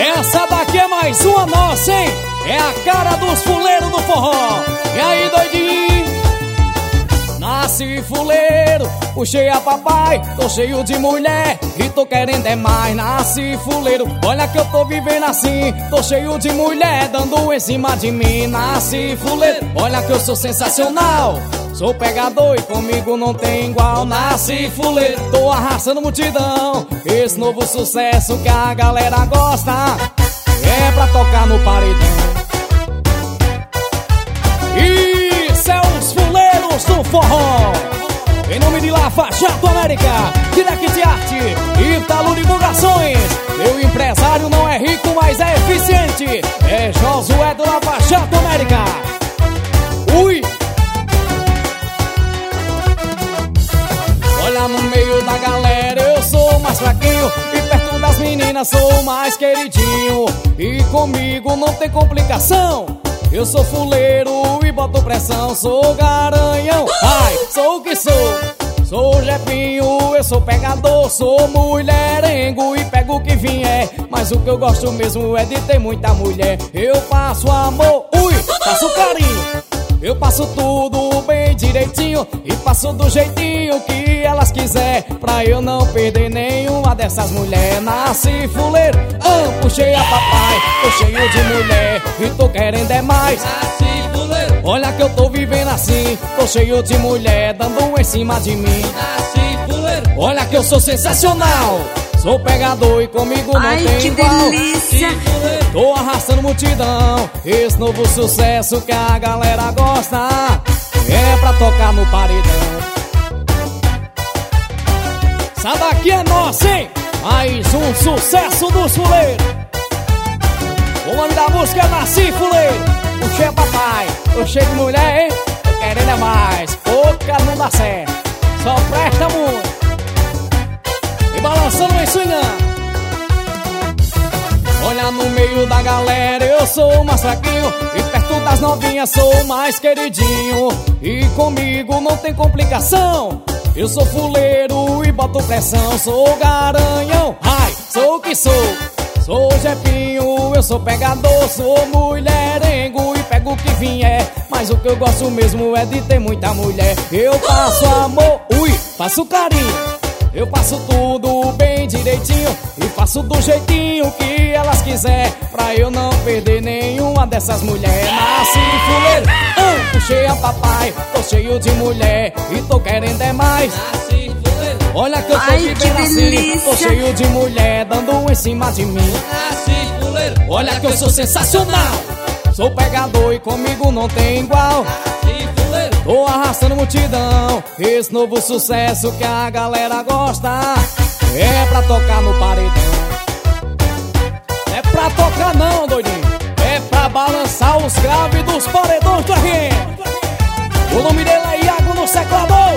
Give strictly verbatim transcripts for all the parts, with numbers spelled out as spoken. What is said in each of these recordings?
Essa daqui é mais uma nossa, hein? É a cara dos fuleiros do forró. E aí, doidinho? Nasci fuleiro, puxei a papai, tô cheio de mulher e tô querendo é mais. Nasci fuleiro, olha que eu tô vivendo assim, tô cheio de mulher dando em cima de mim. Nasci fuleiro, olha que eu sou sensacional, sou pegador e comigo não tem igual. Nasci fuleiro, tô arrastando multidão, esse novo sucesso que a galera gosta é pra tocar no paredão. Isso é os fuleiros do forró. Em nome de Lava Jato América, Direct Arte e Italo Divulgações. Meu empresário não é rico, mas é eficiente. É Josué do Lava Jato América. Ui! Olha, no meio da galera eu sou mais fraquinho e perto das meninas sou mais queridinho. E comigo não tem complicação, eu sou fuleiro e boto pressão. Sou garanhão, ai, sou o que sou. Sou jepinho, eu sou pegador. Sou mulherengo e pego o que vier, mas o que eu gosto mesmo é de ter muita mulher. Eu passo amor, ui, passo carinho, eu passo tudo bem direitinho e passo do jeitinho que elas quiser, pra eu não perder nenhuma dessas mulheres. Nasci fuleiro, ah, puxei a papai, tô cheio de mulher e tô querendo é mais. Nasci fuleiro, olha que eu tô vivendo assim, tô cheio de mulher dando em cima de mim. Nasci fuleiro, olha que eu sou sensacional, sou pegador e comigo não Ai, tem que igual. delícia! Tô arrastando multidão, esse novo sucesso que a galera gosta é pra tocar no paredão. Essa daqui é nossa, hein? Mais um sucesso dos fuleiros. O nome da música é Nasci Fuleiro. Puxei a papai, tô cheio de mulher, hein? Tô querendo é mais, pouca não dá certo, só presta muito. E balançando e swingando. Olha, no meio da galera eu sou mais fraquinho e perto das novinhas sou mais queridinho. E comigo não tem complicação, eu sou fuleiro e boto pressão. Sou garanhão, ai, sou o que sou. Sou jepinho, eu sou pegador. Sou mulherengo e pego o que vier, mas o que eu gosto mesmo é de ter muita mulher. Eu passo amor, ui, passo carinho, eu faço tudo bem direitinho e faço do jeitinho que elas quiser, pra eu não perder nenhuma dessas mulheres. Nasci fuleiro, ah, puxei a papai, tô cheio de mulher e tô querendo é mais. Nasci fuleiro, olha que eu tô Ai, vivendo que assim, delícia. tô cheio de mulher dando em cima de mim. Nasci fuleiro, olha que eu sou sensacional, sou pegador e comigo não tem igual. Tô arrastando multidão, esse novo sucesso que a galera gosta é pra tocar no paredão. É pra tocar não, doidinho, é pra balançar os graves dos paredões do R M. O nome dele é Iago no Seclador.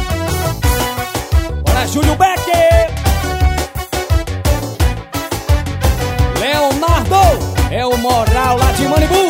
Olha, Júlio Becker, Leonardo, é o Moral lá de Manibu.